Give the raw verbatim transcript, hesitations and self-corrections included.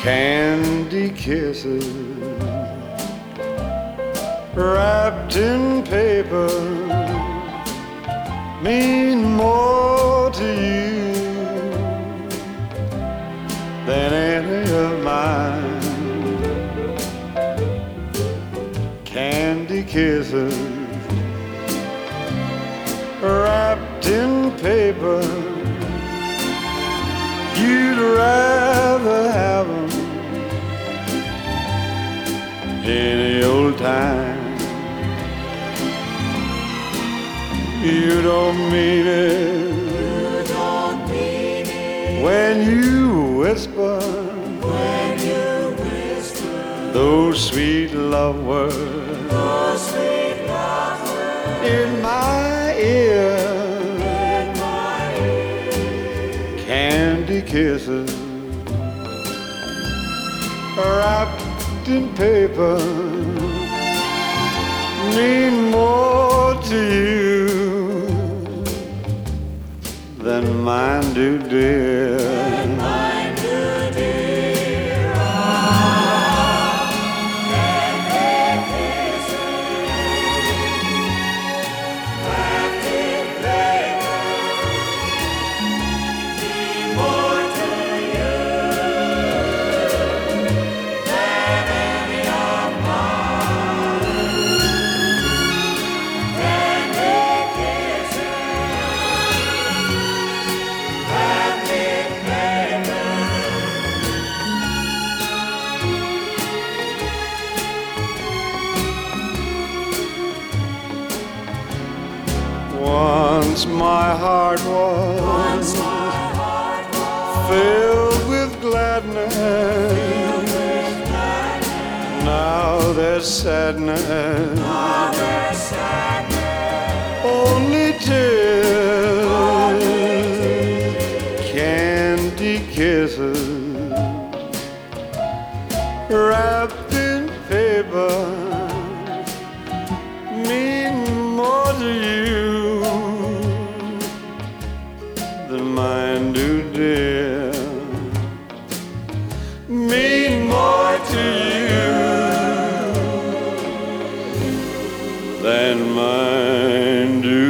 Candy kisses wrapped in paper mean more to you than any of mine. Candy kisses wrapped in paper, you'd rather have them any old time. You don't mean it, you don't mean it when you whisper, when you whisper those sweet love words, those sweet love words in my ear. in my ear. Candy kisses wrapped in paper mean more to you than mine do, dear. Than mine do, dear. Ah, candy kisses wrapped in paper mean more to you than any of mine. Candy kisses wrapped in paper. Once my heart was Once my heart was filled with gladness, filled with gladness. now there's sadness, Now there's sadness. only tears. Only Candy kisses wrapped in paper mean more to you than mine do, dear. Mean more to you than mine do.